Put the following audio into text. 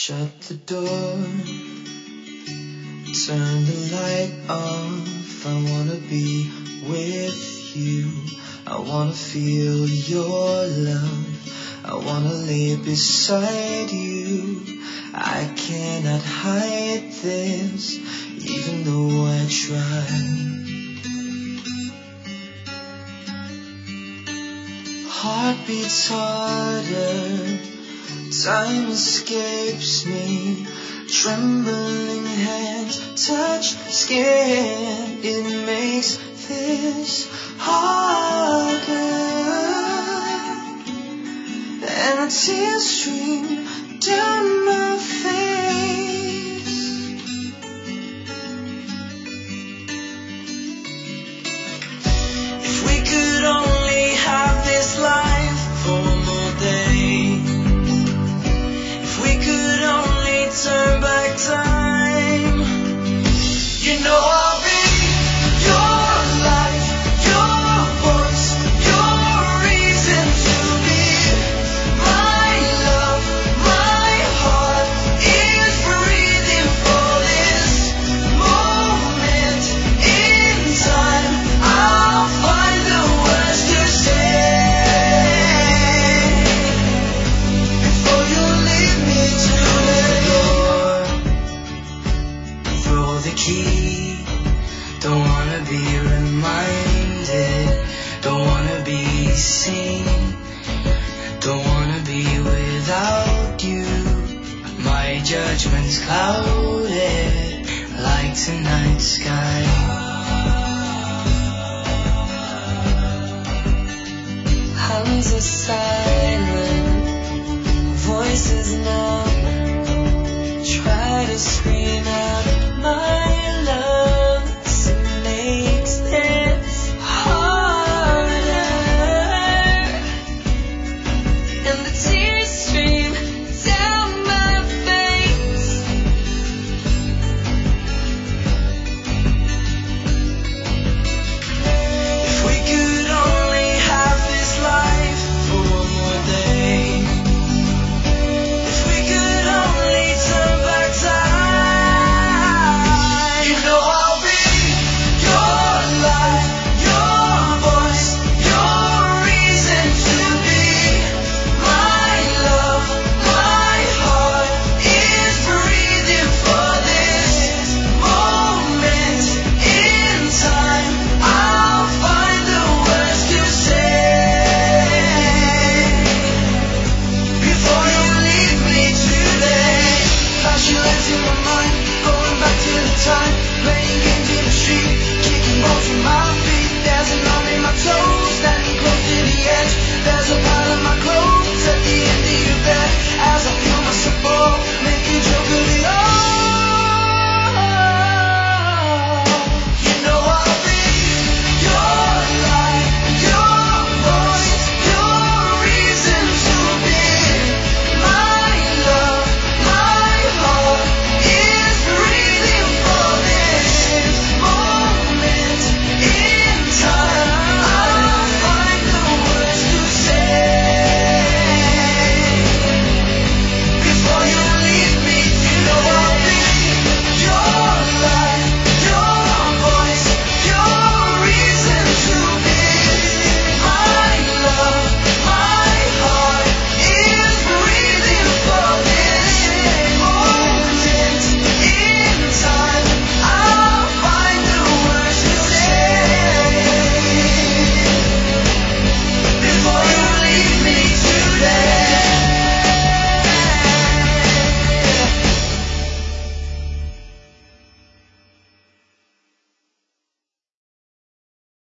Shut the door, turn the light off. I wanna be with you. I wanna feel your love. I wanna lay beside you. I cannot hide this, even though I try. Heart beats harder, time escapes me. Trembling hands touch skin, it makes this harder. And a tear stream down my face. If we could only have this life for one more day. If we could only turn back time. You know I'll be your life, your voice, your reason to be. My love, my heart is breathing for this moment in time. I'll find the words to say before you leave me to the door. Throw the key, don't wanna be reminded, don't wanna be seen, don't wanna be without you. My judgment's clouded like tonight's sky. Hands are silent, voices numb.